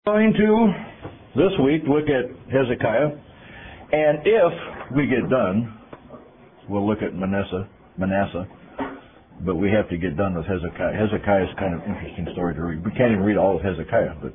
Going to this week look at Hezekiah, and if we get done, we'll look at Manasseh, but we have to get done with Hezekiah. Hezekiah is kind of an interesting story to read. We can't even read all of Hezekiah, but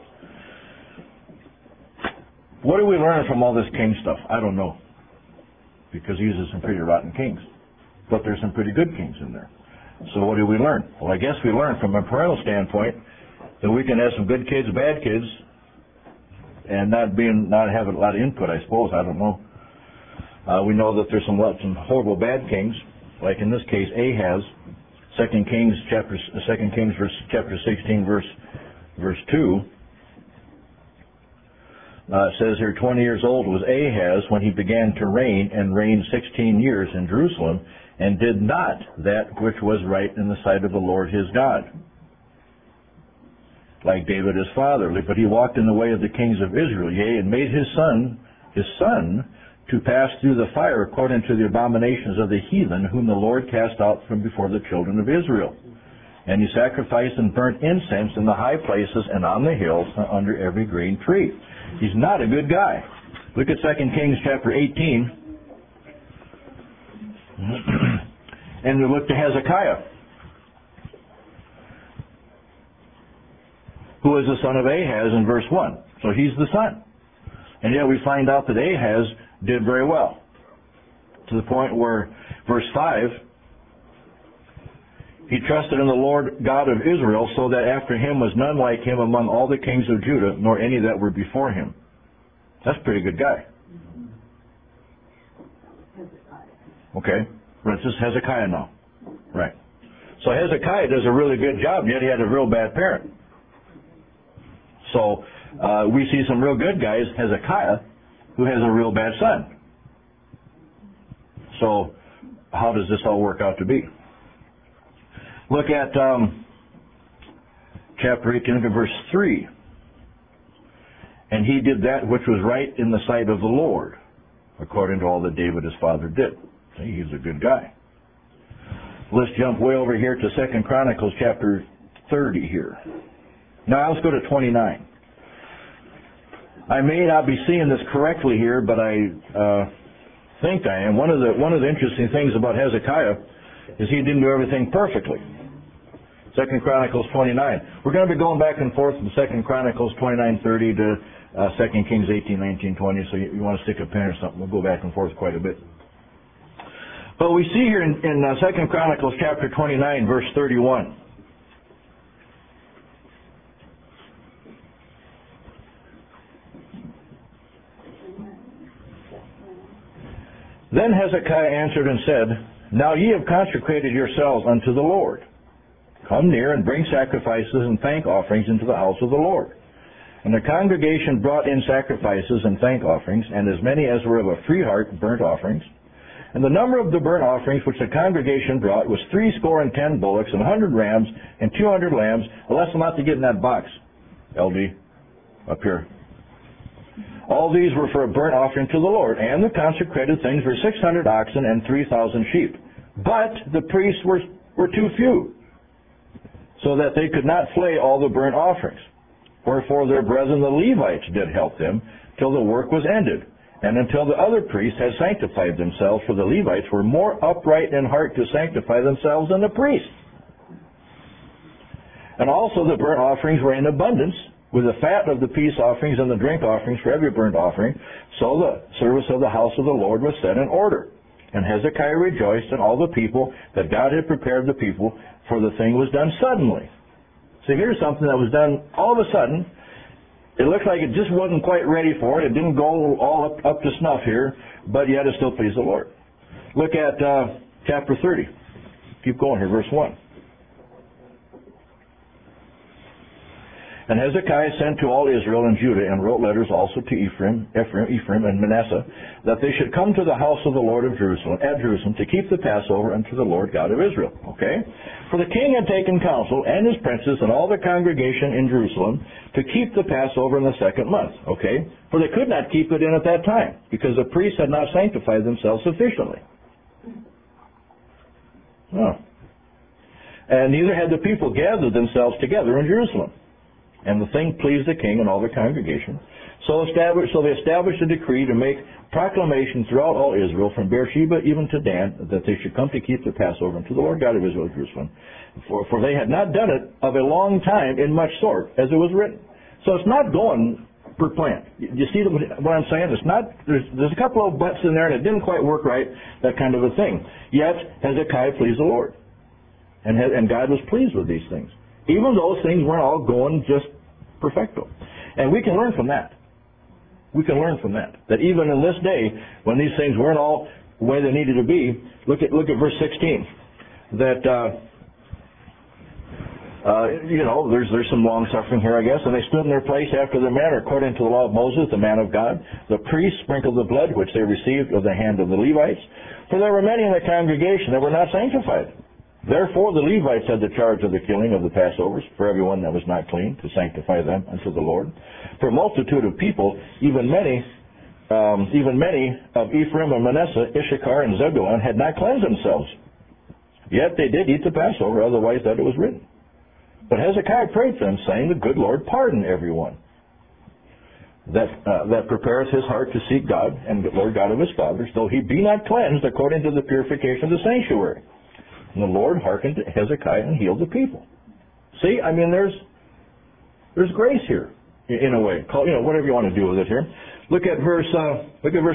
what do we learn from all this king stuff? I don't know, because these are some pretty rotten kings, but there's some pretty good kings in there. So what do we learn? Well, I guess we learn from a parental standpoint that we can have some good kids, bad kids, and not have a lot of input, I suppose. I don't know. We know that there's some horrible bad kings, like in this case Ahaz. 2 Kings chapter 16 verse 2. It says here, 20 years old was Ahaz when he began to reign, and reigned 16 years in Jerusalem, and did not that which was right in the sight of the Lord his God, like David his father. But he walked in the way of the kings of Israel, yea, and made his son to pass through the fire according to the abominations of the heathen, whom the Lord cast out from before the children of Israel. And he sacrificed and burnt incense in the high places and on the hills and under every green tree. He's not a good guy. Look at 2 Kings chapter 18. And we look to Hezekiah, who is the son of Ahaz in verse 1. So he's the son. And yet we find out that Ahaz did very well, to the point where, verse 5, he trusted in the Lord God of Israel, so that after him was none like him among all the kings of Judah, nor any that were before him. That's a pretty good guy. Okay, but it's just Hezekiah now. Right. So Hezekiah does a really good job, yet he had a real bad parent. So we see some real good guys, Hezekiah, who has a real bad son. So how does this all work out to be? Look at chapter 18, look at verse 3. And he did that which was right in the sight of the Lord, according to all that David his father did. See, he's a good guy. Let's jump way over here to 2 Chronicles chapter 30 here. Now let's go to 29. I may not be seeing this correctly here, but I think I am. One of the interesting things about Hezekiah is he didn't do everything perfectly. 2 Chronicles 29. We're going to be going back and forth from 2 Chronicles 29:30 to 2 Kings 18:19, 20. So you want to stick a pen or something. We'll go back and forth quite a bit. But we see here in 2 Chronicles chapter 29, verse 31. Then Hezekiah answered and said, Now ye have consecrated yourselves unto the Lord. Come near and bring sacrifices and thank offerings into the house of the Lord. And the congregation brought in sacrifices and thank offerings, and as many as were of a free heart burnt offerings. And the number of the burnt offerings which the congregation brought was 60 bullocks, and 100 rams, and 200 lambs. Well, that's not to get in that box, LD, up here. All these were for a burnt offering to the Lord, and the consecrated things were 600 oxen and 3,000 sheep. But the priests were too few, so that they could not flay all the burnt offerings. Wherefore their brethren the Levites did help them till the work was ended, and until the other priests had sanctified themselves, for the Levites were more upright in heart to sanctify themselves than the priests. And also the burnt offerings were in abundance, with the fat of the peace offerings and the drink offerings for every burnt offering. So the service of the house of the Lord was set in order. And Hezekiah rejoiced, and all the people, that God had prepared the people, for the thing was done suddenly. So here's something that was done all of a sudden. It looks like it just wasn't quite ready for it. It didn't go all up to snuff here, but yet it still pleased the Lord. Look at chapter 30. Keep going here, verse 1. And Hezekiah sent to all Israel and Judah, and wrote letters also to Ephraim and Manasseh, that they should come to the house of the Lord at Jerusalem, to keep the Passover unto the Lord God of Israel. Okay? For the king had taken counsel, and his princes, and all the congregation in Jerusalem, to keep the Passover in the 2nd month. Okay? For they could not keep it in at that time, because the priests had not sanctified themselves sufficiently. Oh. And neither had the people gathered themselves together in Jerusalem. And the thing pleased the king and all the congregation. So they established a decree to make proclamation throughout all Israel, from Beersheba even to Dan, that they should come to keep the Passover unto the Lord God of Israel at Jerusalem. For they had not done it of a long time in much sort, as it was written. So it's not going per plan. You see what I'm saying? It's not. There's a couple of buts in there, and it didn't quite work right. That kind of a thing. Yet Hezekiah pleased the Lord, and God was pleased with these things, even though things weren't all going just perfecto. And we can learn from that. We can learn from that. That even in this day, when these things weren't all the way they needed to be, look at verse 16. That there's some long suffering here, I guess. And they stood in their place after their manner, according to the law of Moses, the man of God. The priests sprinkled the blood which they received of the hand of the Levites. For there were many in the congregation that were not sanctified. Therefore the Levites had the charge of the killing of the Passovers for everyone that was not clean, to sanctify them unto the Lord. For a multitude of people, even many of Ephraim and Manasseh, Issachar and Zebulun, had not cleansed themselves. Yet they did eat the Passover, otherwise that it was written. But Hezekiah prayed for them, saying, the good Lord pardon everyone that prepareth his heart to seek God and the Lord God of his fathers, though he be not cleansed according to the purification of the sanctuary. And the Lord hearkened to Hezekiah and healed the people. See, I mean, there's grace here, in a way. Whatever you want to do with it here. Look at verse 26.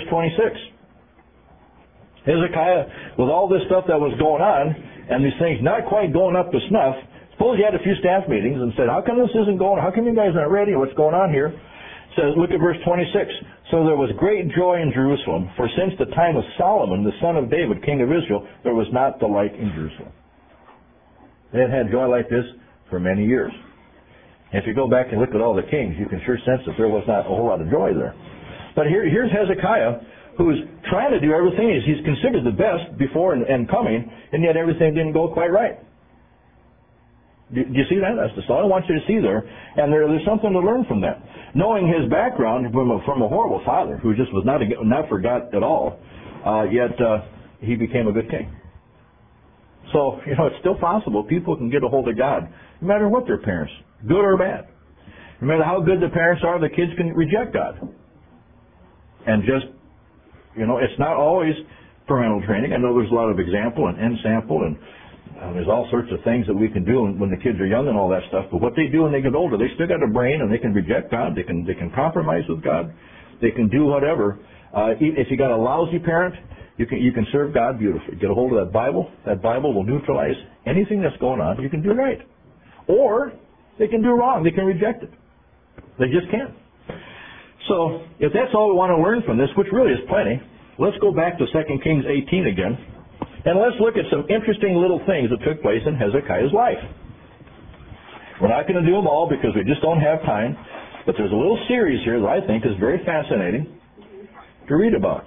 Hezekiah, with all this stuff that was going on, and these things not quite going up to snuff, suppose he had a few staff meetings and said, how come this isn't going? How come you guys aren't ready? What's going on here? It says, look at verse 26. So there was great joy in Jerusalem, for since the time of Solomon, the son of David, king of Israel, there was not the like in Jerusalem. They had had joy like this for many years. And if you go back and look at all the kings, you can sure sense that there was not a whole lot of joy there. But here's Hezekiah, who's trying to do everything. He's considered the best before and coming, and yet everything didn't go quite right. Do you see that? That's all I want you to see there. And there's something to learn from that. Knowing his background from a horrible father who just was not for God at all, yet he became a good king. So, it's still possible people can get a hold of God, no matter what their parents, good or bad. No matter how good the parents are, the kids can reject God. And just, it's not always parental training. I know there's a lot of example and end sample and there's all sorts of things that we can do when the kids are young and all that stuff. But what they do when they get older, they still got a brain and they can reject God. They can compromise with God. They can do whatever. If you got a lousy parent, you can serve God beautifully. Get a hold of that Bible. That Bible will neutralize anything that's going on. You can do right. Or they can do wrong. They can reject it. They just can't. So if that's all we want to learn from this, which really is plenty, let's go back to 2 Kings 18 again. And let's look at some interesting little things that took place in Hezekiah's life. We're not going to do them all because we just don't have time. But there's a little series here that I think is very fascinating to read about.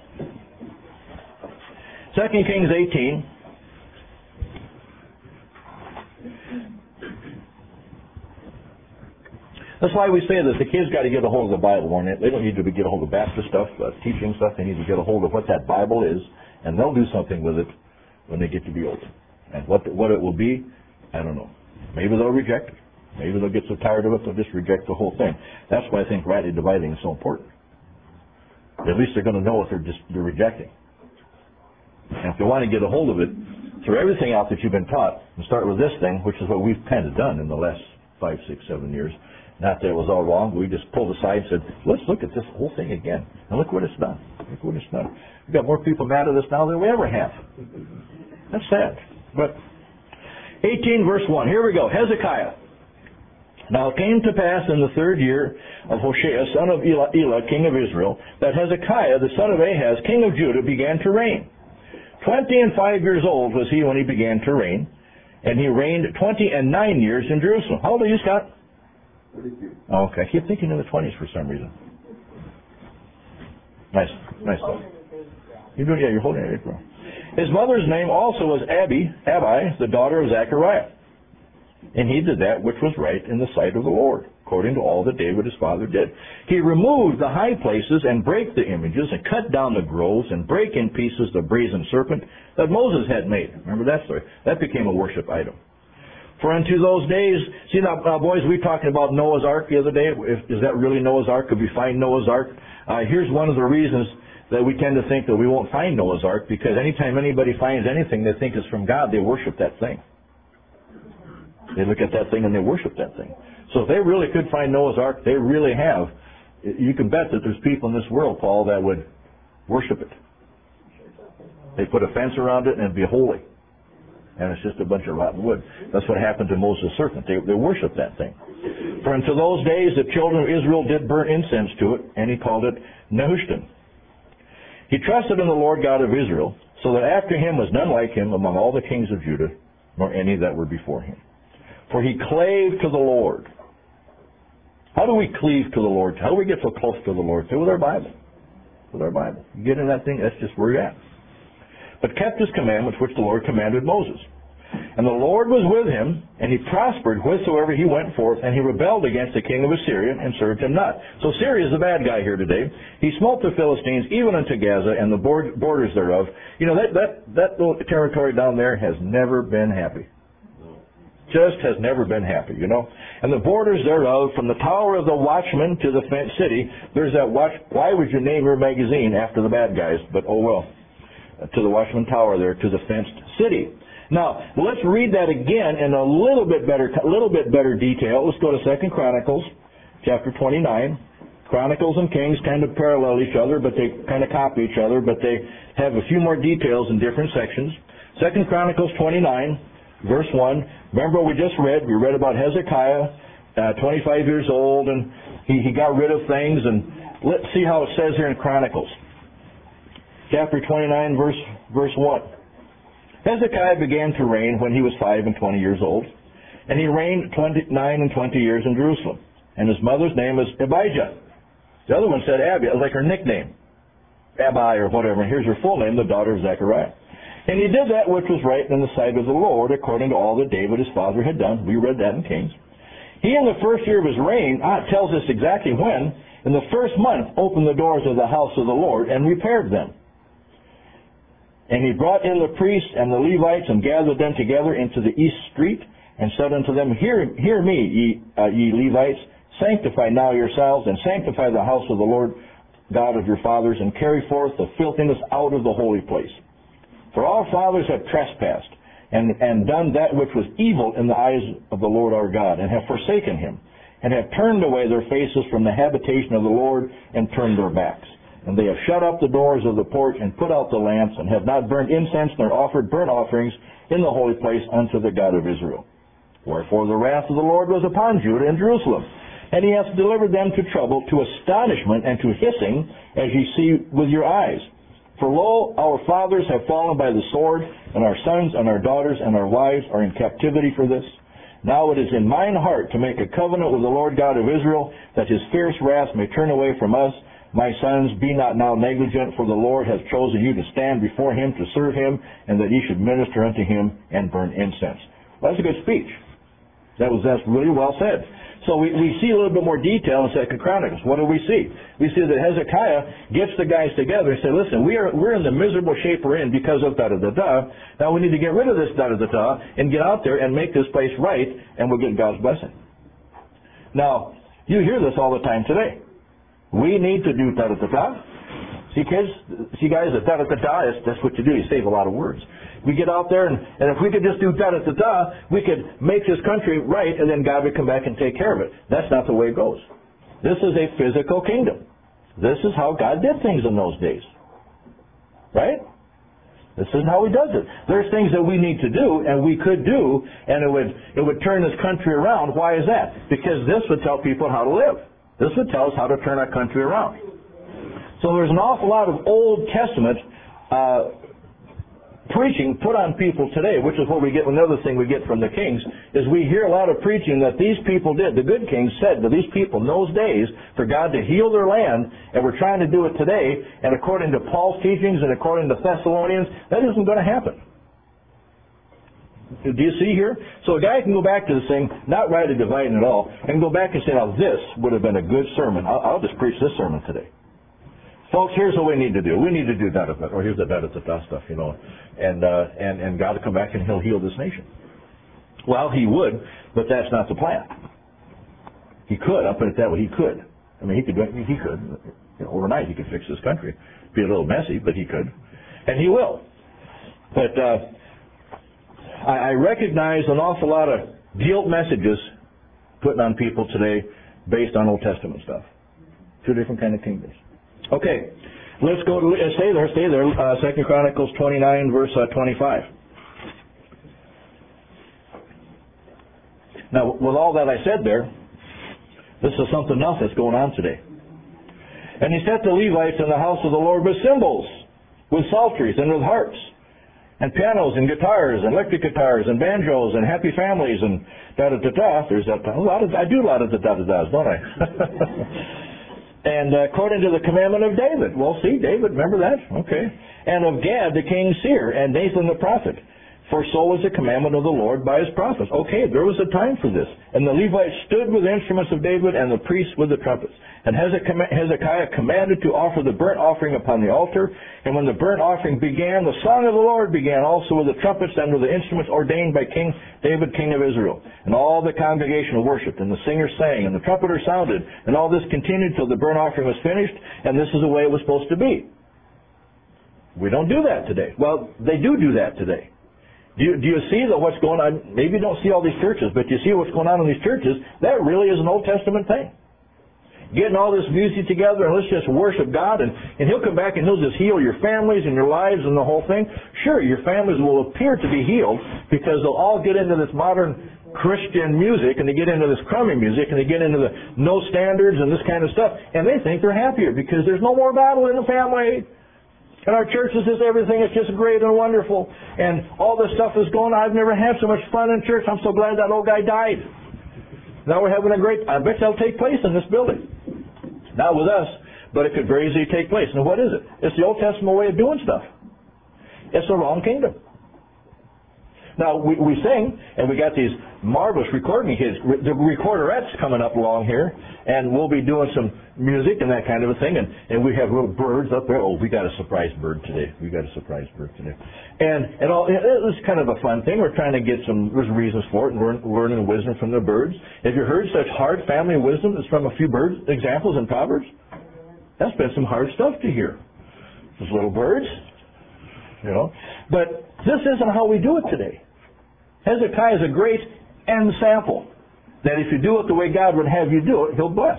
2 Kings 18. That's why we say that the kids got to get a hold of the Bible. They don't need to get a hold of Baptist stuff, teaching stuff. They need to get a hold of what that Bible is, and they'll do something with it when they get to be older. And what it will be, I don't know. Maybe they'll reject it. Maybe they'll get so tired of it they'll just reject the whole thing. That's why I think rightly dividing is so important. At least they're going to know what they're rejecting. And if they want to get a hold of it, throw everything out that you've been taught and start with this thing, which is what we've kind of done in the last 5, 6, 7 years. Not that it was all wrong, but we just pulled aside and said, let's look at this whole thing again. And look what it's done. Look what it's done. We've got more people mad at us now than we ever have. That's sad. But 18 verse 1. Here we go. Hezekiah. Now it came to pass in the 3rd year of Hoshea, son of Elah, king of Israel, that Hezekiah, the son of Ahaz, king of Judah, began to reign. 25 years old was he when he began to reign, and he reigned 29 years in Jerusalem. How old are you, Scott? 32. Okay, I keep thinking in the 20s for some reason. Nice stuff. You're holding it, bro. His mother's name also was Abi, the daughter of Zechariah. And he did that which was right in the sight of the Lord, according to all that David his father did. He removed the high places and brake the images and cut down the groves and brake in pieces the brazen serpent that Moses had made. Remember that story? That became a worship item. For unto those days, see now, boys, we were talking about Noah's Ark the other day. Is that really Noah's Ark? Could we find Noah's Ark? Here's one of the reasons that we tend to think that we won't find Noah's Ark, because anytime anybody finds anything they think is from God, they worship that thing. They look at that thing and they worship that thing. So if they really could find Noah's Ark, they really have. You can bet that there's people in this world, Paul, that would worship it. They put a fence around it and it'd be holy. And it's just a bunch of rotten wood. That's what happened to Moses' serpent. They worshiped that thing. For unto those days the children of Israel did burn incense to it, and he called it Nehushtan. He trusted in the Lord God of Israel, so that after him was none like him among all the kings of Judah, nor any that were before him. For he clave to the Lord. How do we cleave to the Lord? How do we get so close to the Lord? With our Bible. With our Bible. You get in that thing, that's just where you're at. But kept his commandments which the Lord commanded Moses. And the Lord was with him, and he prospered whithersoever he went forth, and he rebelled against the king of Assyria, and served him not. So Syria is the bad guy here today. He smote the Philistines, even unto Gaza, and the borders thereof. You know, that little territory down there has never been happy. Just has never been happy, you know. And the borders thereof, from the tower of the watchman to the fenced city, there's that watch. Why would you name your magazine after the bad guys? But oh well. To the watchman tower there, to the fenced city. Now, let's read that again in a little bit better detail. Let's go to 2 Chronicles, chapter 29. Chronicles and Kings kind of parallel each other, but they kind of copy each other, but they have a few more details in different sections. 2 Chronicles 29, verse 1. Remember what we just read? We read about Hezekiah, 25 years old, and he got rid of things. And let's see how it says here in Chronicles. Chapter 29, verse 1. Hezekiah began to reign when he was 25 years old, and he reigned 29 years in Jerusalem. And his mother's name was Abijah. The other one said Abby, like her nickname, Abi or whatever. And here's her full name, the daughter of Zechariah. And he did that which was right in the sight of the Lord, according to all that David his father had done. We read that in Kings. He, in the first year of his reign, tells us exactly when, in the first month, opened the doors of the house of the Lord and repaired them. And he brought in the priests and the Levites and gathered them together into the east street and said unto them, Hear me, ye Levites, sanctify now yourselves and sanctify the house of the Lord God of your fathers, and carry forth the filthiness out of the holy place. For our fathers have trespassed and done that which was evil in the eyes of the Lord our God, and have forsaken him, and have turned away their faces from the habitation of the Lord, and turned their backs. And they have shut up the doors of the porch, and put out the lamps, and have not burned incense, nor offered burnt offerings in the holy place unto the God of Israel. Wherefore the wrath of the Lord was upon Judah and Jerusalem, and he hath delivered them to trouble, to astonishment, and to hissing, as ye see with your eyes. For lo, our fathers have fallen by the sword, and our sons and our daughters and our wives are in captivity for this. Now it is in mine heart to make a covenant with the Lord God of Israel, that his fierce wrath may turn away from us. My sons, be not now negligent, for the Lord hath chosen you to stand before him to serve him, and that ye should minister unto him and burn incense. Well, that's a good speech. That's really well said. So we see a little bit more detail in 2 Chronicles. What do we see? We see that Hezekiah gets the guys together and say, listen, we're in the miserable shape we're in because of da-da-da-da. Now we need to get rid of this da-da-da-da and get out there and make this place right, and we'll get God's blessing. Now, you hear this all the time today. We need to do da-da-da-da. See, kids? See, guys, the da-da-da-da, that's what you do. You save a lot of words. We get out there, and if we could just do da-da-da-da, we could make this country right, and then God would come back and take care of it. That's not the way it goes. This is a physical kingdom. This is how God did things in those days. Right? This isn't how he does it. There's things that we need to do, and we could do, and it would turn this country around. Why is that? Because this would tell people how to live. This would tell us how to turn our country around. So there's an awful lot of Old Testament preaching put on people today, which is what we get. Another thing we get from the kings is we hear a lot of preaching that these people did. The good kings said to these people in those days for God to heal their land, and we're trying to do it today. And according to Paul's teachings and according to Thessalonians, that isn't going to happen. Do you see here? So a guy can go back to this thing, not rightly dividing at all, and go back and say, now this would have been a good sermon. I'll just preach this sermon today. Folks, here's what we need to do. We need to do that, or here's the da-da-da-da stuff, and God will come back and he'll heal this nation. Well, he would, but that's not the plan. He could. I'll put it that way. He could. I mean, he could. Overnight, he could fix this country. Be a little messy, but he could, and he will. But I recognize an awful lot of guilt messages putting on people today based on Old Testament stuff. Two different kind of kingdoms. Okay, let's go. Stay there. 2 Chronicles 29, verse 25. Now, with all that I said there, this is something else that's going on today. And he set the Levites in the house of the Lord with cymbals, with psalteries, and with harps, and pianos, and guitars, and electric guitars, and banjos, and happy families, and da-da-da-da. There's that. I do a lot of the da-da-das, don't I? And according to the commandment of David. Well, see, David, remember that? Okay. And of Gad, the king's seer, and Nathan the prophet. For so was the commandment of the Lord by his prophets. Okay, there was a time for this. And the Levites stood with the instruments of David, and the priests with the trumpets. And Hezekiah commanded to offer the burnt offering upon the altar. And when the burnt offering began, the song of the Lord began also with the trumpets and with the instruments ordained by King David, king of Israel. And all the congregation worshipped, and the singers sang, and the trumpeter sounded. And all this continued till the burnt offering was finished, and this is the way it was supposed to be. We don't do that today. Well, they do that today. Do you see that what's going on? Maybe you don't see all these churches, but you see what's going on in these churches. That really is an Old Testament thing. Getting all this music together and let's just worship God, and He'll come back and He'll just heal your families and your lives and the whole thing. Sure, your families will appear to be healed because they'll all get into this modern Christian music, and they get into this crummy music, and they get into the no standards and this kind of stuff, and they think they're happier because there's no more battle in the family. And our church is just everything. It's just great and wonderful. And all this stuff is going on. I've never had so much fun in church. I'm so glad that old guy died. Now we're having a great... I bet that'll take place in this building. Not with us, but it could very easily take place. And what is it? It's the Old Testament way of doing stuff. It's the wrong kingdom. Now, we sing, and we got these marvelous recording kids. The recorderettes coming up along here, and we'll be doing some music and that kind of a thing. And we have little birds up there. Oh, we got a surprise bird today. And all, it was kind of a fun thing. We're trying to get there's reasons for it, and learning wisdom from the birds. Have you heard such hard family wisdom that's from a few birds examples in Proverbs? That's been some hard stuff to hear. Those little birds. But this isn't how we do it today. Hezekiah is a great example that if you do it the way God would have you do it, He'll bless.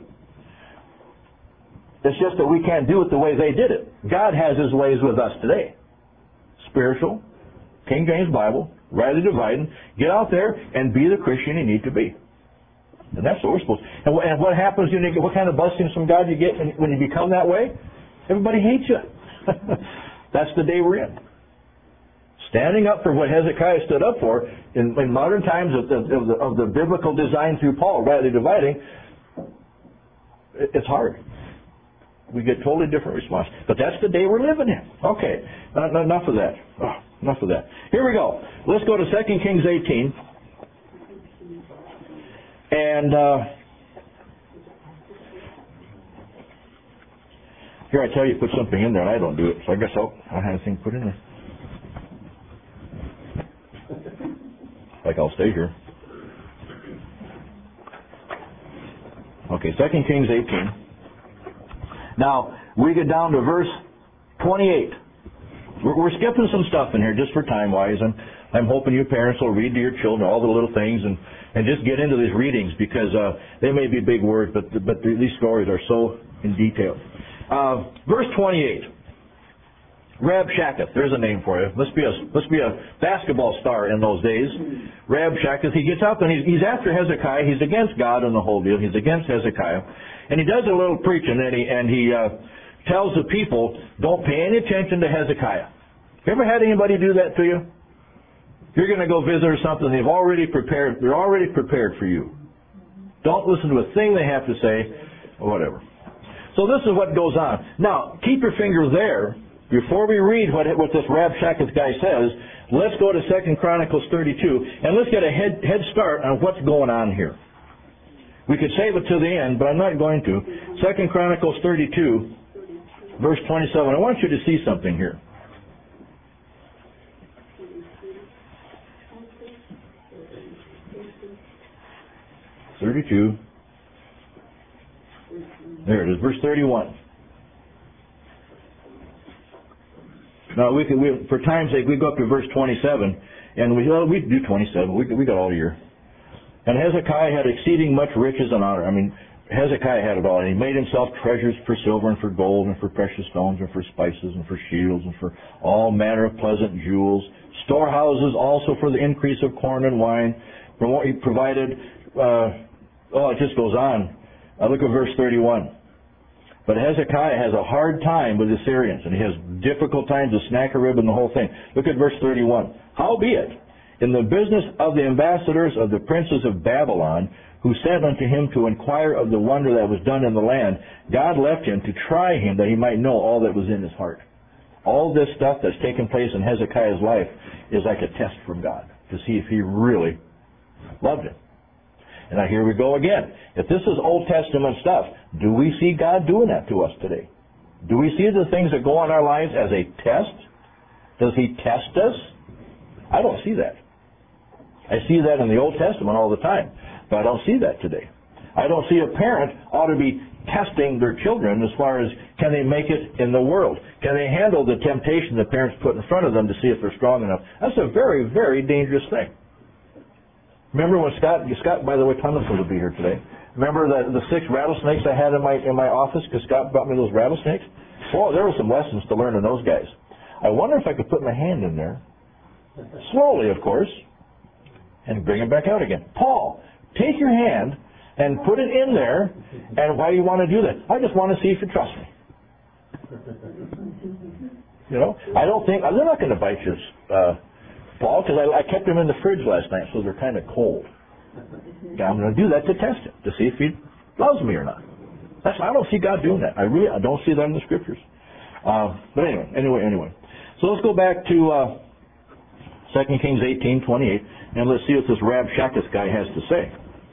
It's just that we can't do it the way they did it. God has His ways with us today. Spiritual, King James Bible, rightly dividing. Get out there and be the Christian you need to be. And that's what we're supposed to. And what happens, what kind of blessings from God you get when you become that way? Everybody hates you. That's the day we're in. Standing up for what Hezekiah stood up for in modern times of the biblical design through Paul, rightly dividing, it's hard. We get totally different response. But that's the day we're living in. Okay, enough of that. Enough of that. Here we go. Let's go to 2 Kings 18. And here I tell you, put something in there, and I don't do it, so I guess I'll have anything put in there. Like I'll stay here. Okay, 2 Kings 18. Now, we get down to verse 28. We're skipping some stuff in here just for time-wise, and I'm hoping you parents will read to your children all the little things and just get into these readings because they may be big words, but these stories are so in detail. Verse 28. Rabshakeh, there's a name for you. Must be a basketball star in those days. Rabshakeh, he gets up and he's after Hezekiah. He's against God and the whole deal. He's against Hezekiah, and he does a little preaching and he tells the people, don't pay any attention to Hezekiah. You ever had anybody do that to you? You're going to go visit or something. They're already prepared for you. Don't listen to a thing they have to say or whatever. So this is what goes on. Now, keep your finger there. Before we read what this Rabshakeh guy says, let's go to 2 Chronicles 32, and let's get a head start on what's going on here. We could save it to the end, but I'm not going to. 2 Chronicles 32, verse 27. I want you to see something here. 32. There it is, verse 31. Now, for time's sake, we go up to verse 27, and we do 27. We got all year. And Hezekiah had exceeding much riches and honor. I mean, Hezekiah had it all. And he made himself treasures for silver and for gold and for precious stones and for spices and for shields and for all manner of pleasant jewels. Storehouses also for the increase of corn and wine. From what he provided, it just goes on. Look at verse 31. But Hezekiah has a hard time with the Assyrians, and he has difficult times with Sennacherib and the whole thing. Look at verse 31. Howbeit, in the business of the ambassadors of the princes of Babylon, who sent unto him to inquire of the wonder that was done in the land, God left him to try him, that he might know all that was in his heart. All this stuff that's taken place in Hezekiah's life is like a test from God to see if he really loved him. And now here we go again. If this is Old Testament stuff, do we see God doing that to us today? Do we see the things that go on in our lives as a test? Does he test us? I don't see that. I see that in the Old Testament all the time, but I don't see that today. I don't see a parent ought to be testing their children as far as can they make it in the world? Can they handle the temptation the parents put in front of them to see if they're strong enough? That's a very, very dangerous thing. Remember when Scott, by the way, Tunneson will be here today. Remember the 6 rattlesnakes I had in my office because Scott brought me those rattlesnakes? Oh, there were some lessons to learn in those guys. I wonder if I could put my hand in there, slowly, of course, and bring it back out again. Paul, take your hand and put it in there. And why do you want to do that? I just want to see if you trust me. You know, I don't think they're not going to bite you, Paul, because I kept them in the fridge last night, so they're kind of cold. I'm going to do that to test him, to see if he loves me or not. I don't see God doing that. I don't see that in the Scriptures. But anyway. So let's go back to 2 Kings 18:28, and let's see what this Rabshakeh guy has to say.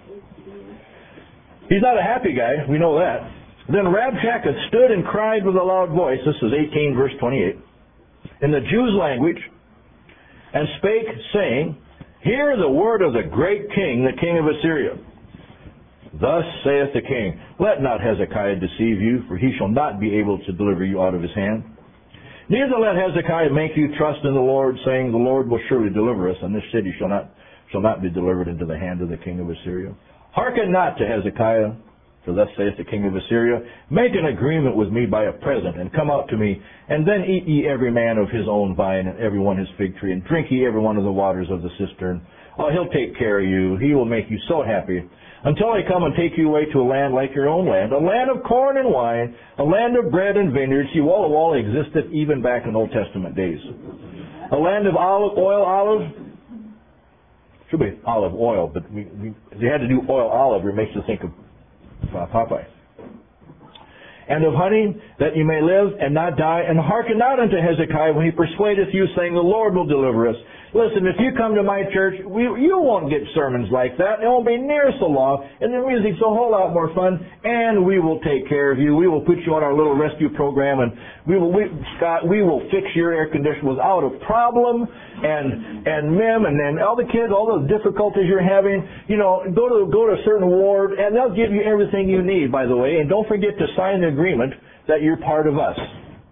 He's not a happy guy, we know that. Then Rabshakeh stood and cried with a loud voice, this is 18 verse 28, in the Jews' language, and spake, saying, Hear the word of the great king, the king of Assyria. Thus saith the king, Let not Hezekiah deceive you, for he shall not be able to deliver you out of his hand. Neither let Hezekiah make you trust in the Lord, saying, The Lord will surely deliver us, and this city shall not be delivered into the hand of the king of Assyria. Hearken not to Hezekiah, for thus saith the king of Assyria, Make an agreement with me by a present, and come out to me, and then eat ye every man of his own vine, and every one his fig tree, and drink ye every one of the waters of the cistern. Oh, he'll take care of you. He will make you so happy, until I come and take you away to a land like your own land, a land of corn and wine, a land of bread and vineyards. See, wall of wall existed even back in Old Testament days. A land of olive. Should be olive oil, but they had to do olive, it makes you think of Popeye. And of honey, that you may live and not die, and hearken not unto Hezekiah when he persuadeth you, saying, The Lord will deliver us. Listen, if you come to my church, you won't get sermons like that. It won't be near so long, and the music's a whole lot more fun, and we will take care of you. We will put you on our little rescue program, and Scott, we will fix your air conditioner without a problem, and Mim, and then all the kids, all the difficulties you're having, go to a certain ward, and they'll give you everything you need, by the way, and don't forget to sign the agreement that you're part of us.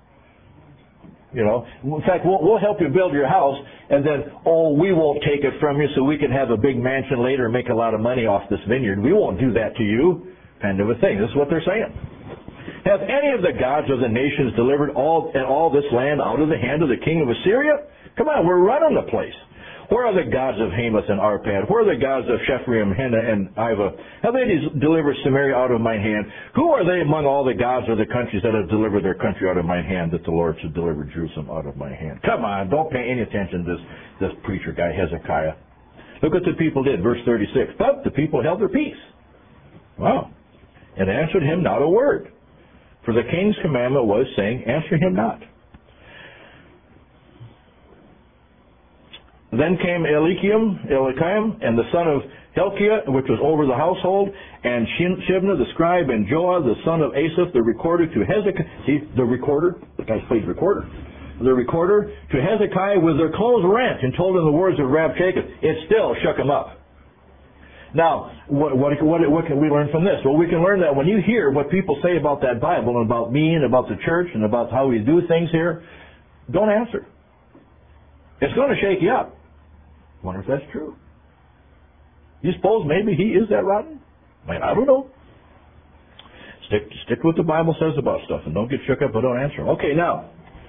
In fact, we'll help you build your house, and then, we won't take it from you so we can have a big mansion later and make a lot of money off this vineyard. We won't do that to you, kind of a thing. This is what they're saying. Have any of the gods of the nations delivered all this land out of the hand of the king of Assyria? Come on, we're running the place. Where are the gods of Hamath and Arpad? Where are the gods of Shepharim, Hena, and Ivah? Have they delivered Samaria out of my hand? Who are they among all the gods of the countries that have delivered their country out of my hand, that the Lord should deliver Jerusalem out of my hand? Come on, don't pay any attention to this preacher guy, Hezekiah. Look what the people did, verse 36. But the people held their peace. Wow. And answered him not a word. For the king's commandment was, saying, Answer him not. Then came Eliakim, and the son of Hilkiah, which was over the household, and Shebna the scribe, and Joah the son of Asaph, the recorder, to Hezekiah. See, the recorder? The guy plays recorder. The recorder to Hezekiah with their clothes rent, and told him the words of Rabshakeh. It still shook him up. Now, what can we learn from this? Well, we can learn that when you hear what people say about that Bible and about me and about the church and about how we do things here, don't answer. It's going to shake you up. Wonder if that's true. You suppose maybe he is that rotten? I don't know. Stick to what the Bible says about stuff and don't get shook up, but don't answer. Okay, now,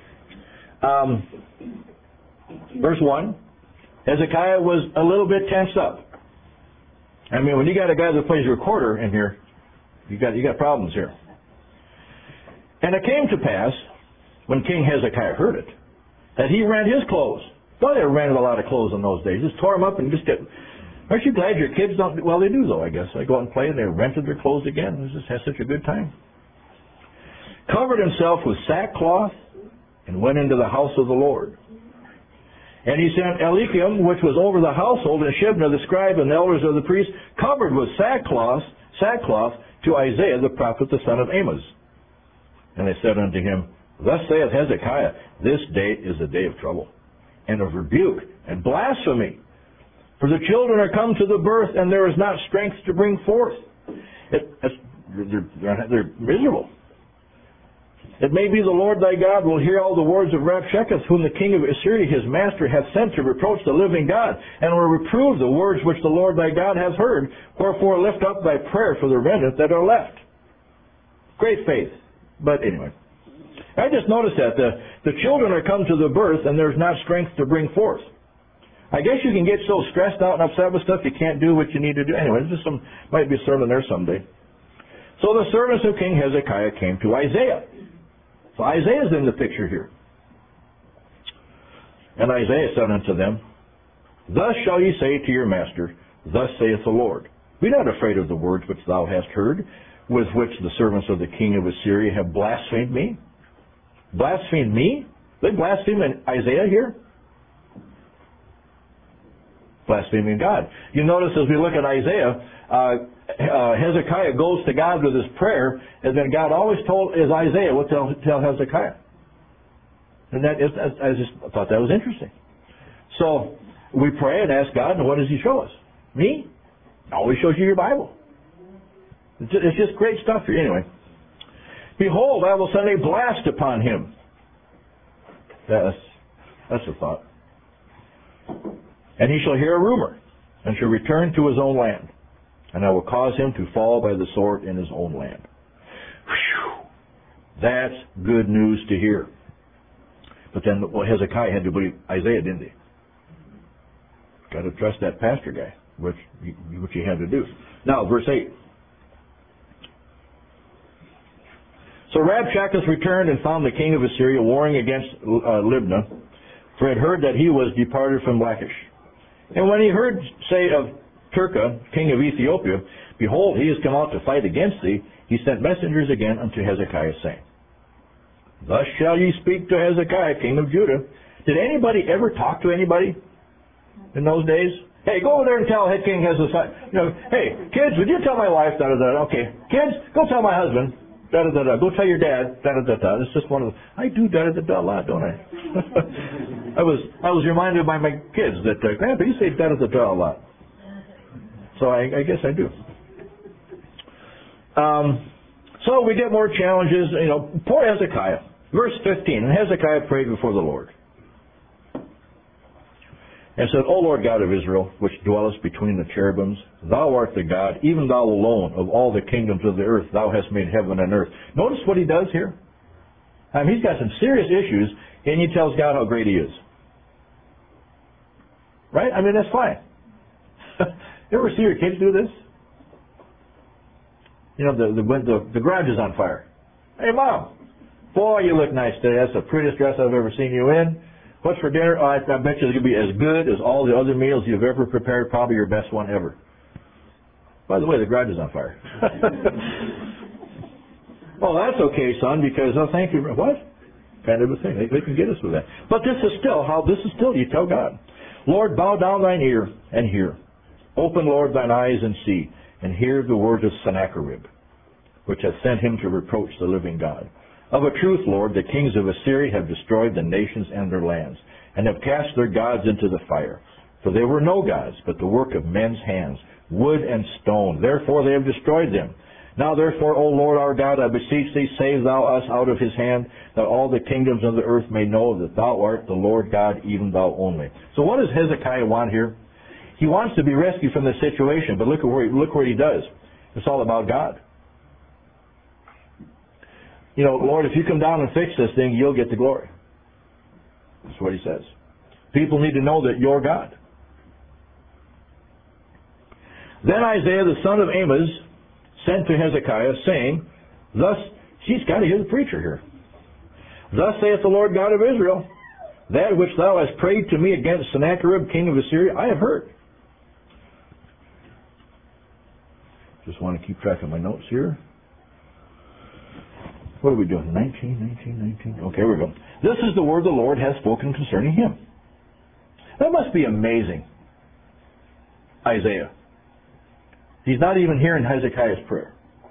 verse 1, Hezekiah was a little bit tensed up. I mean, when you got a guy that plays recorder in here, you got problems here. And it came to pass, when King Hezekiah heard it, that he rent his clothes. Well, they rented a lot of clothes in those days. Just tore them up and just get... Aren't you glad your kids don't... Well, they do, though, I guess. They go out and play, and they rented their clothes again. They just had such a good time. Covered himself with sackcloth and went into the house of the Lord. And he sent Eliakim, which was over the household, and Shebna the scribe, and the elders of the priests, covered with sackcloth to Isaiah the prophet, the son of Amos. And they said unto him, Thus saith Hezekiah, This day is a day of trouble, and of rebuke, and blasphemy. For the children are come to the birth, and there is not strength to bring forth. They're miserable. It may be the Lord thy God will hear all the words of Rabshakeh, whom the king of Assyria his master hath sent to reproach the living God, and will reprove the words which the Lord thy God hath heard. Wherefore lift up thy prayer for the remnant that are left. Great faith. But anyway, I just noticed that the children are come to the birth, and there's not strength to bring forth. I guess you can get so stressed out and upset with stuff you can't do what you need to do. Anyway, this might be a sermon there someday. So the servants of King Hezekiah came to Isaiah. So Isaiah's in the picture here. And Isaiah said unto them, Thus shall ye say to your master, Thus saith the Lord, Be not afraid of the words which thou hast heard, with which the servants of the king of Assyria have blasphemed me. Blasphemed me? They blaspheme Isaiah here? Blaspheming God. You notice as we look at Isaiah, Hezekiah goes to God with his prayer, and then God always told Isaiah what to tell Hezekiah. And I just thought that was interesting. So we pray and ask God, and what does he show us? Me? Always shows you your Bible. It's just great stuff here. Anyway. Behold, I will send a blast upon him. That's a thought. And he shall hear a rumor, and shall return to his own land. And I will cause him to fall by the sword in his own land. Whew. That's good news to hear. But then Hezekiah had to believe Isaiah, didn't he? Got to trust that pastor guy, which he had to do. Now, verse 8. So Rabshakeh returned and found the king of Assyria warring against Libnah, for he had heard that he was departed from Lachish. And when he heard say of Turkah, king of Ethiopia, Behold, he is come out to fight against thee, he sent messengers again unto Hezekiah, saying, Thus shall ye speak to Hezekiah, king of Judah. Did anybody ever talk to anybody in those days? Hey, go over there and tell head king Hezekiah. Hey, kids, would you tell my wife, da-da-da? Okay, kids, go tell my husband, da-da-da-da. Go tell your dad, da-da-da-da. It's just one of the... I do da-da-da-da a lot, don't I? I was reminded by my kids that, Grandpa, you say da-da-da-da a lot. So I guess I do. So we get more challenges. Poor Hezekiah. Verse 15, And Hezekiah prayed before the Lord, and said, O Lord God of Israel, which dwellest between the cherubims, thou art the God, even thou alone, of all the kingdoms of the earth. Thou hast made heaven and earth. Notice what he does here. He's got some serious issues, and he tells God how great he is. Right? That's fine. You ever see your kids do this? The garage is on fire. Hey, Mom, boy, you look nice today. That's the prettiest dress I've ever seen you in. What's for dinner? Oh, I bet you it's going to be as good as all the other meals you've ever prepared, probably your best one ever. By the way, the garage is on fire. Well, that's okay, son, because, thank you. What? Kind of a thing. They can get us with that. But this is still, you tell God, Lord, bow down thine ear and hear. Open, Lord, thine eyes and see, and hear the words of Sennacherib, which hath sent him to reproach the living God. Of a truth, Lord, the kings of Assyria have destroyed the nations and their lands, and have cast their gods into the fire. For they were no gods, but the work of men's hands, wood and stone. Therefore they have destroyed them. Now therefore, O Lord our God, I beseech thee, save thou us out of his hand, that all the kingdoms of the earth may know that thou art the Lord God, even thou only. So what does Hezekiah want here? He wants to be rescued from this situation, but look what he does. It's all about God. You know, Lord, if you come down and fix this thing, you'll get the glory. That's what he says. People need to know that you're God. Then Isaiah the son of Amoz sent to Hezekiah, saying, thus, he's got to hear the preacher here. Thus saith the Lord God of Israel, that which thou hast prayed to me against Sennacherib, king of Assyria, I have heard. Just want to keep track of my notes here. What are we doing? 19. Okay, we're going. This is the word the Lord has spoken concerning him. That must be amazing. Isaiah. He's not even hearing Hezekiah's prayer.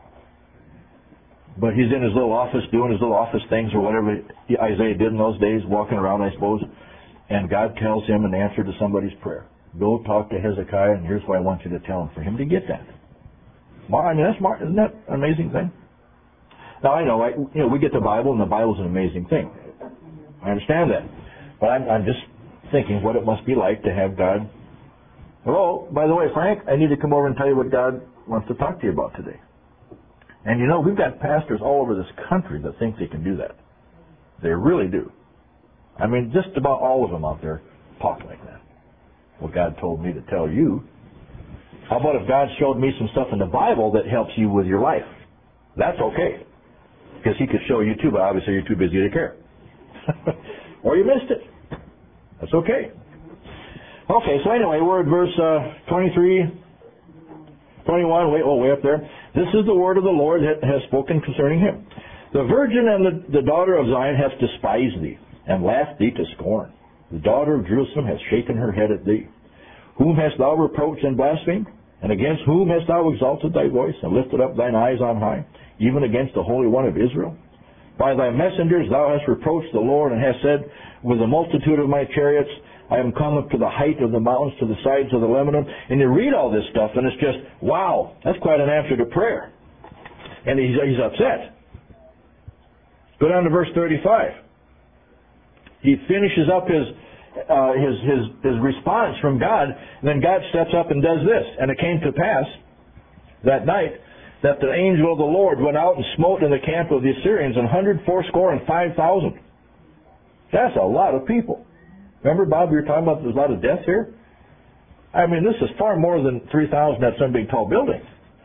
But he's in his little office doing his little office things or whatever Isaiah did in those days, walking around, I suppose. And God tells him an answer to somebody's prayer. Go talk to Hezekiah, and here's what I want you to tell him, for him to get that. Well, I mean, isn't that an amazing thing? Now, I know, we get the Bible, and the Bible's an amazing thing. I understand that. But I'm just thinking what it must be like to have God. Hello, by the way, Frank, I need to come over and tell you what God wants to talk to you about today. And you know, we've got pastors all over this country that think they can do that. They really do. I mean, just about all of them out there talk like that. Well, God told me to tell you. How about if God showed me some stuff in the Bible that helps you with your life? That's okay. Because he could show you too, but obviously you're too busy to care. Or you missed it. That's okay. Okay, so anyway, we're at verse 23, 21, way up there. This is the word of the Lord that has spoken concerning him. The virgin and the daughter of Zion hath despised thee, and laughed thee to scorn. The daughter of Jerusalem hath shaken her head at thee. Whom hast thou reproached and blasphemed? And against whom hast thou exalted thy voice, and lifted up thine eyes on high, even against the Holy One of Israel? By thy messengers thou hast reproached the Lord, and hast said, with the multitude of my chariots, I am come up to the height of the mountains, to the sides of the Lebanon. And you read all this stuff, and it's just, wow, that's quite an answer to prayer. And he's upset. Go down to verse 35. He finishes up his response from God, and then God steps up and does this. And it came to pass that night that the angel of the Lord went out and smote in the camp of the Assyrians 185,000. That's a lot of people. Remember, Bob, we were talking about there's a lot of deaths here? I mean, this is far more than 3,000 at some big tall building.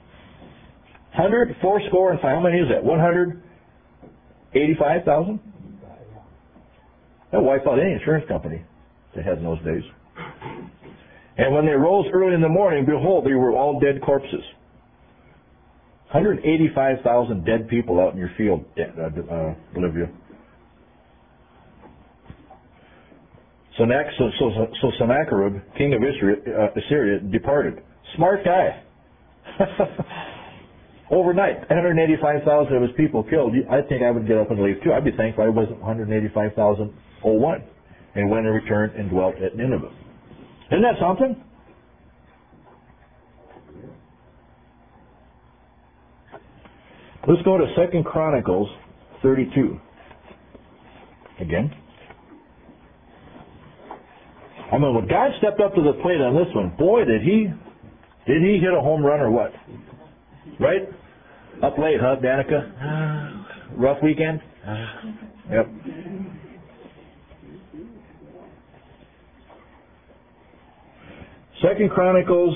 185, how many is that? 185,000? That wiped out any insurance company they had in those days. And when they rose early in the morning, behold, they were all dead corpses. 185,000 dead people out in your field, Olivia. So Sennacherib, king of Assyria, departed. Smart guy. Overnight, 185,000 of his people killed. I think I would get up and leave too. I'd be thankful I wasn't 185,001. And went and returned and dwelt at Nineveh. Isn't that something? Let's go to 2 Chronicles 32. Again. I mean, when God stepped up to the plate on this one, boy, did he hit a home run or what? Right? Up late, huh, Danica? Rough weekend? Yep. Second Chronicles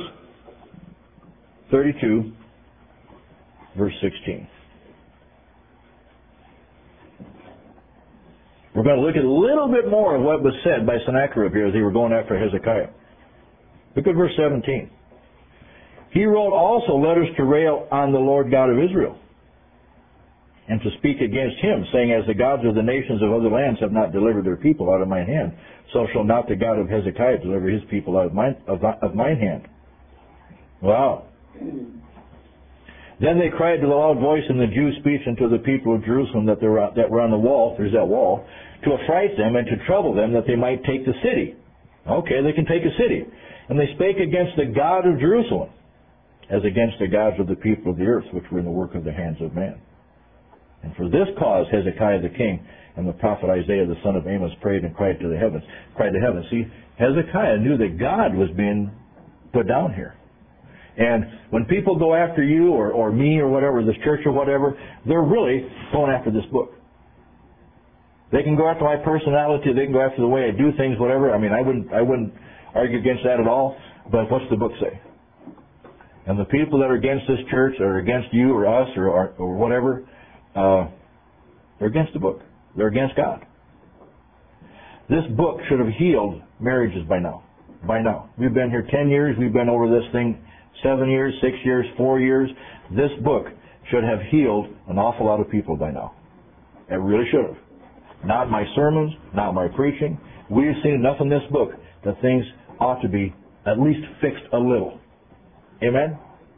32, verse 16. We're going to look at a little bit more of what was said by Sennacherib here as they were going after Hezekiah. Look at verse 17. He wrote also letters to rail on the Lord God of Israel, and to speak against him, saying, as the gods of the nations of other lands have not delivered their people out of mine hand, so shall not the God of Hezekiah deliver his people out of mine hand. Wow. Then they cried with a loud voice in the Jews' speech unto the people of Jerusalem that were on the wall, there's that wall, to affright them and to trouble them, that they might take the city. Okay, they can take a city. And they spake against the God of Jerusalem. as against the gods of the people of the earth, which were in the work of the hands of man. And for this cause Hezekiah the king and the prophet Isaiah the son of Amos prayed and cried to heaven. See, Hezekiah knew that God was being put down here. And when people go after you or me or whatever, this church or whatever, they're really going after this book. They can go after my personality, they can go after the way I do things, whatever. I mean, I wouldn't argue against that at all, but what's the book say? And the people that are against this church or against you or us or whatever, they're against the book. They're against God. This book should have healed marriages by now. By now. We've been here 10 years. We've been over this thing 7 years, 6 years, 4 years. This book should have healed an awful lot of people by now. It really should have. Not my sermons, not my preaching. We've seen enough in this book that things ought to be at least fixed a little. Amen?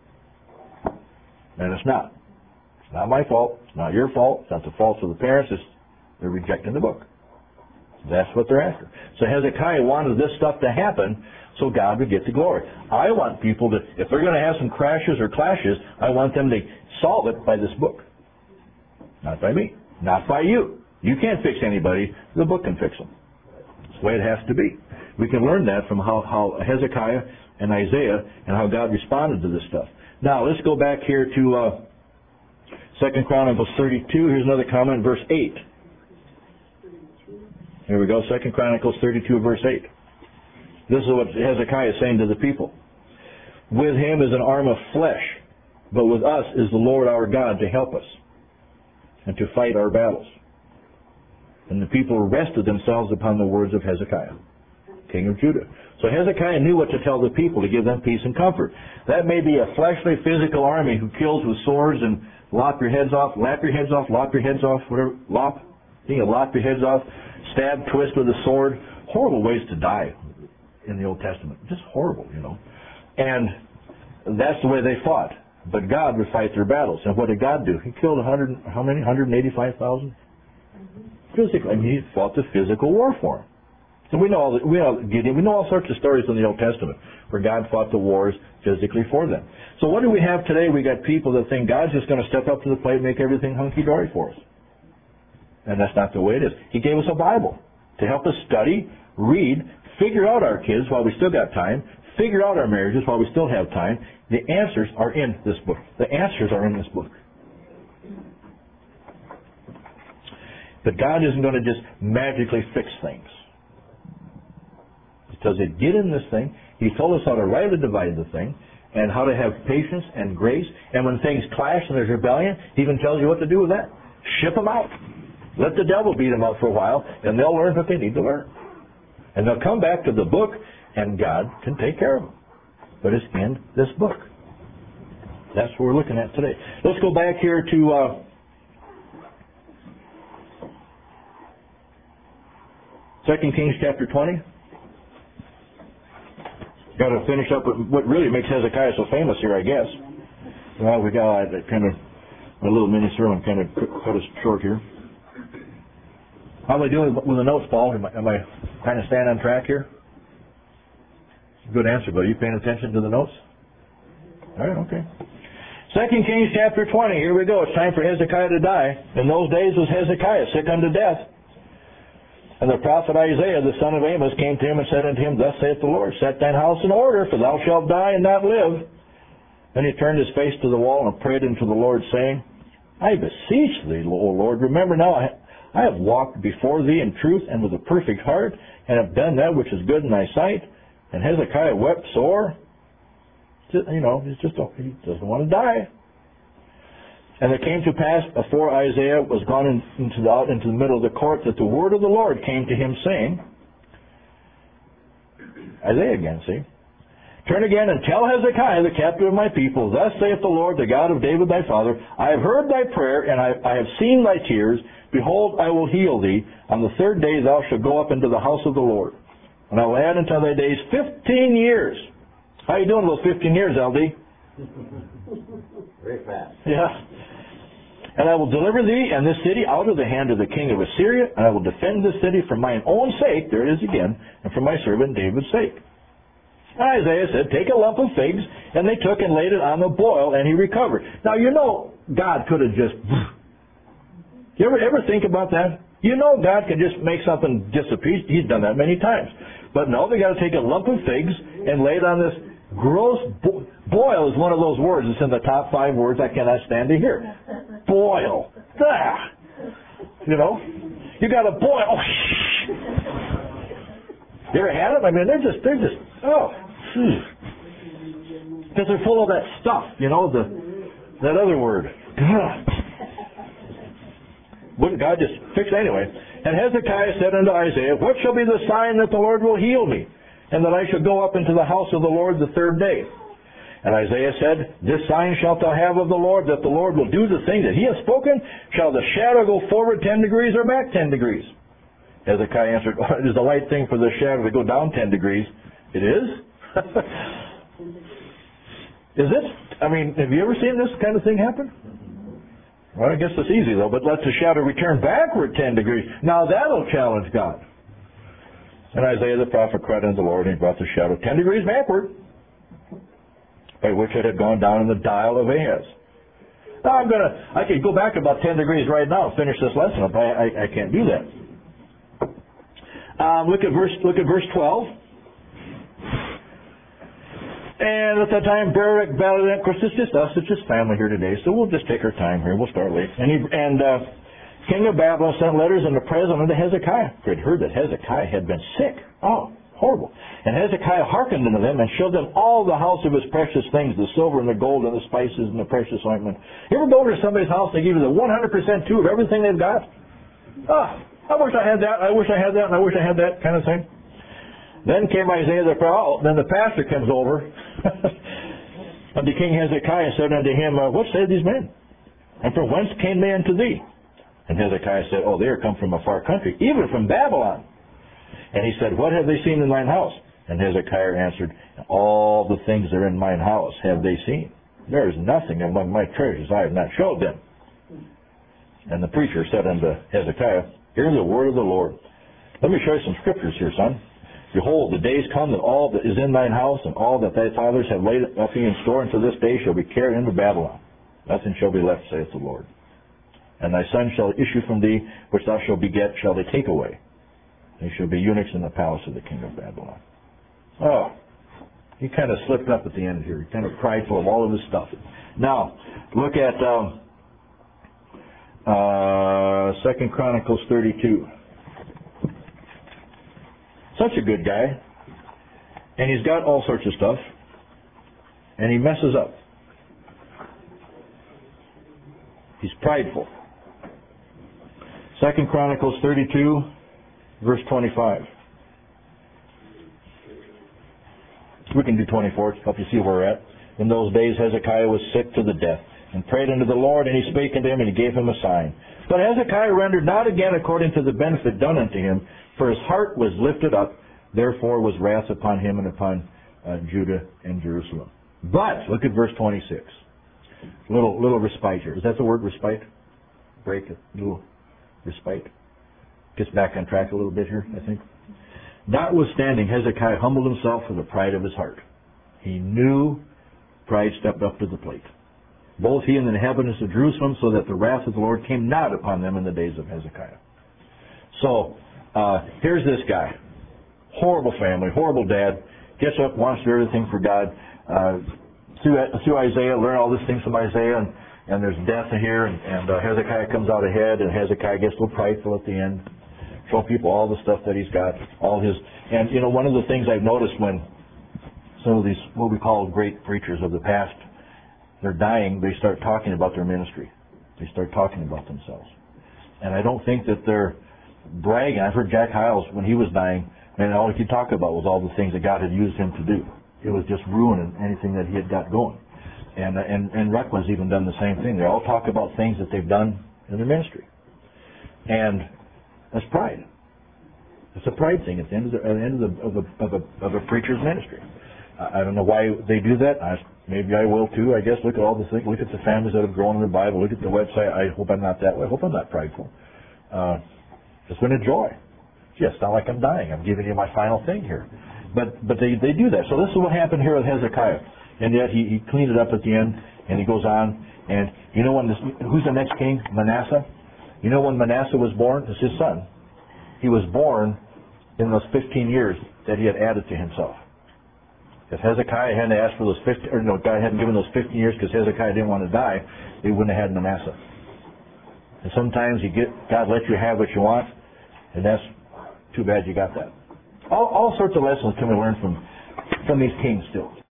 And it's not. It's not my fault. It's not your fault. It's not the fault of the parents. They're rejecting the book. That's what they're after. So Hezekiah wanted this stuff to happen so God would get the glory. I want people to, if they're going to have some crashes or clashes, I want them to solve it by this book. Not by me. Not by you. You can't fix anybody. The book can fix them. That's the way it has to be. We can learn that from how Hezekiah and Isaiah and how God responded to this stuff. Now, let's go back here to 2 Chronicles 32. Here's another comment, verse 8. Here we go, 2 Chronicles 32, verse 8. This is what Hezekiah is saying to the people. With him is an arm of flesh, but with us is the Lord our God to help us and to fight our battles. And the people rested themselves upon the words of Hezekiah, king of Judah. So Hezekiah knew what to tell the people to give them peace and comfort. That may be a fleshly, physical army who kills with swords and lop your heads off, whatever, lop. You can lop your heads off, stab, twist with a sword. Horrible ways to die in the Old Testament. Just horrible, you know. And that's the way they fought. But God would fight their battles. And what did God do? He killed 185,000? Physically. I mean, he fought the physical war for him. So we know all sorts of stories in the Old Testament where God fought the wars physically for them. So what do we have today? We got people that think God's just going to step up to the plate and make everything hunky-dory for us. And that's not the way it is. He gave us a Bible to help us study, read, figure out our kids while we still got time, figure out our marriages while we still have time. The answers are in this book. The answers are in this book. But God isn't going to just magically fix things. Because they get in this thing. He told us how to rightly divide the thing and how to have patience and grace. And when things clash and there's rebellion, He even tells you what to do with that. Ship them out. Let the devil beat them up for a while, and they'll learn what they need to learn. And they'll come back to the book, and God can take care of them. But it's in this book. That's what we're looking at today. Let's go back here to 2 Kings chapter 20. Got to finish up with what really makes Hezekiah so famous here, I guess. Well, we got a little mini sermon kind of cut us short here. How am I doing with the notes, Paul? Am I kind of staying on track here? Good answer, but are you paying attention to the notes? All right, okay. 2 Kings chapter 20. Here we go. It's time for Hezekiah to die. In those days was Hezekiah sick unto death. And the prophet Isaiah, the son of Amos, came to him and said unto him, Thus saith the Lord, Set thine house in order, for thou shalt die and not live. Then he turned his face to the wall and prayed unto the Lord, saying, I beseech thee, O Lord, remember now I have walked before thee in truth and with a perfect heart, and have done that which is good in thy sight. And Hezekiah wept sore. You know, he doesn't want to die. And it came to pass, before Isaiah was gone into the middle of the court, that the word of the Lord came to him, saying, Isaiah again, see? Turn again and tell Hezekiah, the captain of my people, Thus saith the Lord, the God of David thy father, I have heard thy prayer, and I have seen thy tears. Behold, I will heal thee. On the third day thou shalt go up into the house of the Lord. And I will add unto thy days 15 years. How you doing those 15 years, LD? Very fast. Yeah. And I will deliver thee and this city out of the hand of the king of Assyria, and I will defend this city for mine own sake, there it is again, and for my servant David's sake. And Isaiah said, take a lump of figs, and they took and laid it on the boil, and he recovered. Now, you know, God could have just... You ever think about that? You know God can just make something disappear. He's done that many times. But no, they got to take a lump of figs and lay it on this gross... Boil is one of those words. It's in the top 5 words I cannot stand to hear. Boil. Ah. You know? You got to boil. Oh, you ever had them? I mean, they're just, oh. Because they're full of that stuff, you know, that other word. Wouldn't God just fix it anyway? And Hezekiah said unto Isaiah, what shall be the sign that the Lord will heal me, and that I shall go up into the house of the Lord the 3rd day? And Isaiah said, this sign shalt thou have of the Lord, that the Lord will do the thing that he has spoken. Shall the shadow go forward 10 degrees or back 10 degrees? Hezekiah answered, it is the right thing for the shadow to go down 10 degrees. It is? Is it? I mean, have you ever seen this kind of thing happen? Well, I guess it's easy, though. But let the shadow return backward 10 degrees. Now that'll challenge God. And Isaiah the prophet cried unto the Lord, and he brought the shadow 10 degrees backward, by which it had gone down in the dial of Ahaz. Now I could go back about 10 degrees right now and finish this lesson, but I can't do that. Look at verse 12. And at that time, Barak, Baladan, of course, it's just us, it's just family here today, so we'll just take our time here. We'll start late. And King of Babylon sent letters unto the president unto Hezekiah. For he had heard that Hezekiah had been sick. Oh, horrible. And Hezekiah hearkened unto them and showed them all the house of his precious things, the silver and the gold and the spices and the precious ointment. You ever go over to somebody's house and they give you the 100% too of everything they've got? I wish I had that, I wish I had that, and I wish I had that kind of thing. Then came Isaiah the prophet. Then the pastor comes over unto King Hezekiah and said unto him, what say these men? And from whence came they unto thee? And Hezekiah said, they are come from a far country, even from Babylon. And he said, what have they seen in thine house? And Hezekiah answered, all the things that are in mine house have they seen. There is nothing among my treasures I have not showed them. And the preacher said unto Hezekiah, hear the word of the Lord. Let me show you some scriptures here, son. Behold, the days come that all that is in thine house and all that thy fathers have laid up in store unto this day shall be carried into Babylon. Nothing shall be left, saith the Lord. And thy son shall issue from thee, which thou shalt beget, shall they take away. They shall be eunuchs in the palace of the king of Babylon. Oh, he kind of slipped up at the end here. He kind of prideful of all of his stuff. Now, look at 2 Chronicles 32. Such a good guy. And he's got all sorts of stuff. And he messes up. He's prideful. 2 Chronicles 32, verse 25. We can do 24 to help you see where we're at. In those days Hezekiah was sick to the death, and prayed unto the Lord, and he spake unto him, and he gave him a sign. But Hezekiah rendered not again according to the benefit done unto him, for his heart was lifted up, therefore was wrath upon him and upon Judah and Jerusalem. But, look at verse 26. Little respite here. Is that the word, respite? Break, a little respite. Gets back on track a little bit here, I think. Notwithstanding, Hezekiah humbled himself for the pride of his heart. He knew pride stepped up to the plate. Both he and the inhabitants of Jerusalem, so that the wrath of the Lord came not upon them in the days of Hezekiah. So, here's this guy. Horrible family, horrible dad. Gets up, wants to do everything for God. Through Isaiah, learn all these things from Isaiah, and there's death here, and Hezekiah comes out ahead, and Hezekiah gets a little prideful at the end. Show people all the stuff that he's got, all his... And, you know, one of the things I've noticed when some of these, what we call great preachers of the past, they're dying, they start talking about their ministry. They start talking about themselves. And I don't think that they're bragging. I've heard Jack Hyles, when he was dying, and all he could talk about was all the things that God had used him to do. It was just ruining anything that he had got going. And Ruckman's even done the same thing. They all talk about things that they've done in their ministry. And that's pride. It's a pride thing at the end of a preacher's ministry. I don't know why they do that. Maybe I will too. I guess look at all the things. Look at the families that have grown in the Bible. Look at the website. I hope I'm not that way. I hope I'm not prideful. Just want to enjoy. Gee, it's not like I'm dying. I'm giving you my final thing here. But they do that. So this is what happened here with Hezekiah. And yet he cleaned it up at the end, and he goes on. And you know who's the next king? Manasseh. You know when Manasseh was born? It's his son. He was born in those 15 years that he had added to himself. If Hezekiah hadn't asked for those 15, or no, God hadn't given those 15 years because Hezekiah didn't want to die, they wouldn't have had Manasseh. And sometimes God lets you have what you want, and that's too bad you got that. All sorts of lessons can we learn from these kings still.